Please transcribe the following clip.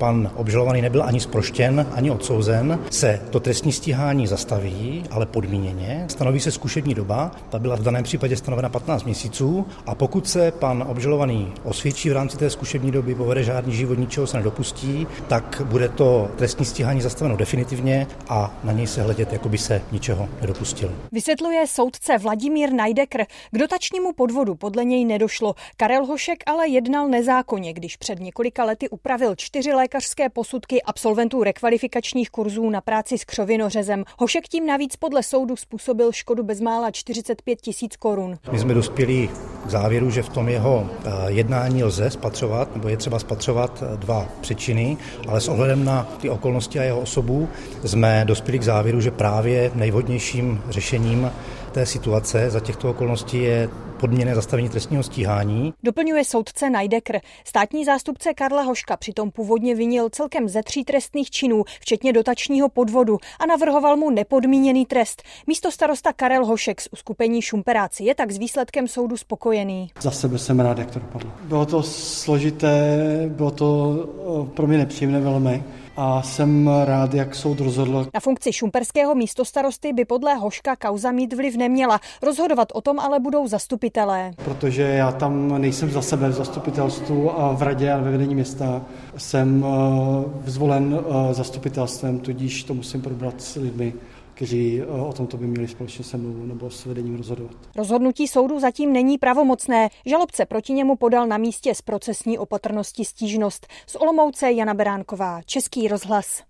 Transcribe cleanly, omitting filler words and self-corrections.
pan obžalovaný nebyl ani zproštěn, ani odsouzen, se to trestní stíhání zastaví, ale podmíněně. Stanoví se zkušební doba, ta byla v daném případě stanovena 15 měsíců a pokud se pan obžalovaný osvědčí v rámci té zkušební doby, povede žádný život, ničeho se nedopustí, tak bude to trestní stíhání zastaveno definitivně a na něj se hledět, jako by se ničeho nedopustil. Vysvětluje soudce Vladimír Najdekr. K dotačnímu podvodu podle něj nedošlo. Karel Hošek ale jednal nezákonně, když před několika lety upravil 4 lékařské posudky absolventů rekvalifikačních kurzů na práci s křovinořezem. Hošek tím navíc podle soudu způsobil škodu bezmála 45 000 korun. My jsme dospěli k závěru, že v tom jeho jednání lze spatřovat, nebo je třeba spatřovat 2 přečiny, ale s ohledem na ty okolnosti a jeho osobu jsme dospěli k závěru, že právě nejvhodnějším řešením té situace za těchto okolností je podmíněné zastavení trestního stíhání. Doplňuje soudce Najdekr. Státní zástupce Karla Hoška přitom původně vinil celkem ze 3 trestných činů, včetně dotačního podvodu, a navrhoval mu nepodmíněný trest. Místostarosta Karel Hošek z uskupení Šumperáci je tak s výsledkem soudu spokojený. Za sebe jsem rád, jak to dopadlo. Bylo to složité, bylo to pro mě nepříjemné velmi. A jsem rád, jak soud rozhodl. Na funkci šumperského místostarosty by podle Hoška kauza mít vliv neměla. Rozhodovat o tom ale budou zastupitelé. Protože já tam nejsem za sebe v zastupitelstvu a v radě a ve vedení města. Jsem zvolen zastupitelstvem, tudíž to musím probrat s lidmi, kteří o tomto by měli společně se mnou nebo s vedením rozhodovat. Rozhodnutí soudu zatím není pravomocné. Žalobce proti němu podal na místě z procesní opatrnosti stížnost. Z Olomouce Jana Beránková, Český rozhlas.